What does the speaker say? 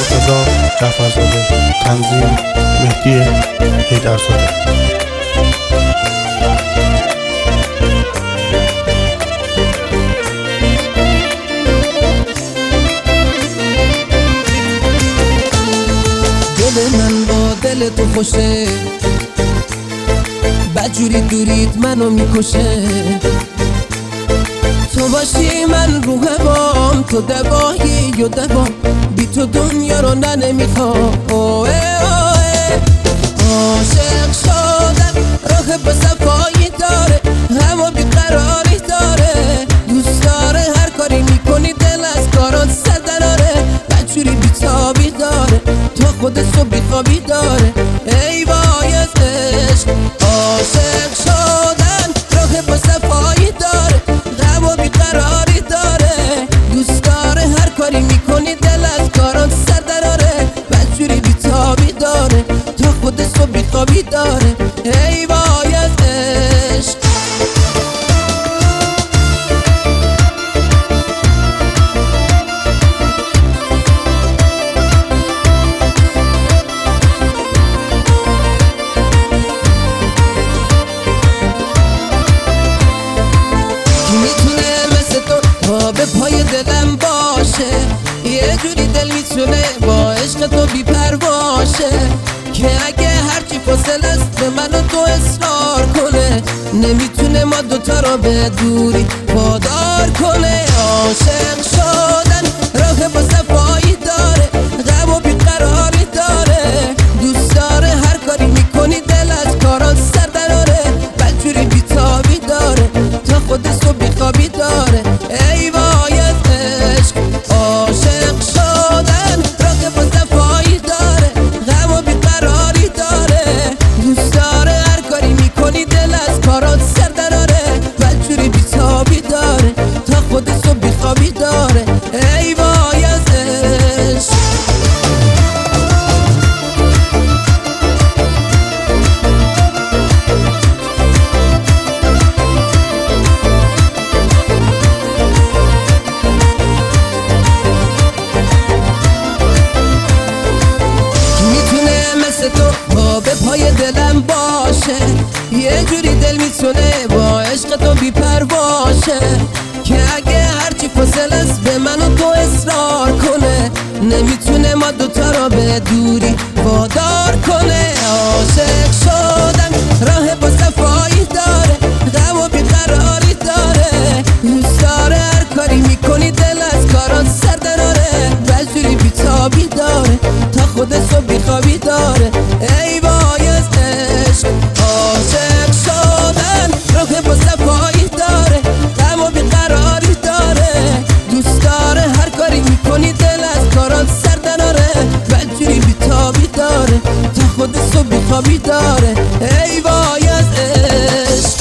رضا جعفرزاده، تنظیم مهدی حیدرزاده. دل من با دل تو خوشه، بدجوری دورید منو میکشه. تو باشی من رو هوام، تو دوایی و دوام، بی تو دنیا رو نمیخوام. عاشق شدن راه به صفایی داره، اما بیقراری داره. دوست داره هر کاری میکنی دل از کارات سر دراره. بدجوری بیتابی داره، تو خودت رو بیخوابی داره. ای وای از عشق، عاشق شدن راه به صفایی داره، غم و بیقراری داره. دوست داره هر کاری میکنی دل از کارات سر دراره. بدجوری بیتابی داره، تو خودت رو بیخوابی داره. ای وای از عشق. به پای دلم باشه، یه جوری دل میتونه با عشق تو بی پرواشه. که اگه هرچی فاصله است به من و تو اصرار کنه، نمیتونه ما دوتا رو به دوری وادار کنه. عاشق شدن راه با صفایی داره، غم و بیقراری داره. دوست داره هر کاری میکنی دل از کارات سر دراره. بدجوری بیتابی داره، تا خودش رو بیخوابی داره. ای وای از عشق، عاشق شدن راه با صفایی داره، غم و بیقراری داره. دوست داره هر کاری میکنی دل از کارات سر دراره. بدجوری بیتابی داره، تا خودش رو بیخوابی داره. ای وای از عشق. تو به پای دلم باشه، یه جوری دل میتونه با عشق تو بی پرواشه. که اگه هرچی فاصله است به من و تو اصرار کنه، نمیتونه ما دوتا رو به دوری وادار کنه. عاشق شدن راه با صفایی داره، غم و بیقراری داره. دوست داره هر کاری میکنی دل از کارات سر دراره. بدجوری بیتابی داره، تا خودش رو بیخوابی داره. ای وای از عشق، عاشق شدن راه با صفایی داره، غم و بیقراری داره. دوست داره هر کاری میکنی دل از کارات سر دراره. بدجوری بیتابی داره، تا خودش رو بیخوابی داره. ای وای از عشق.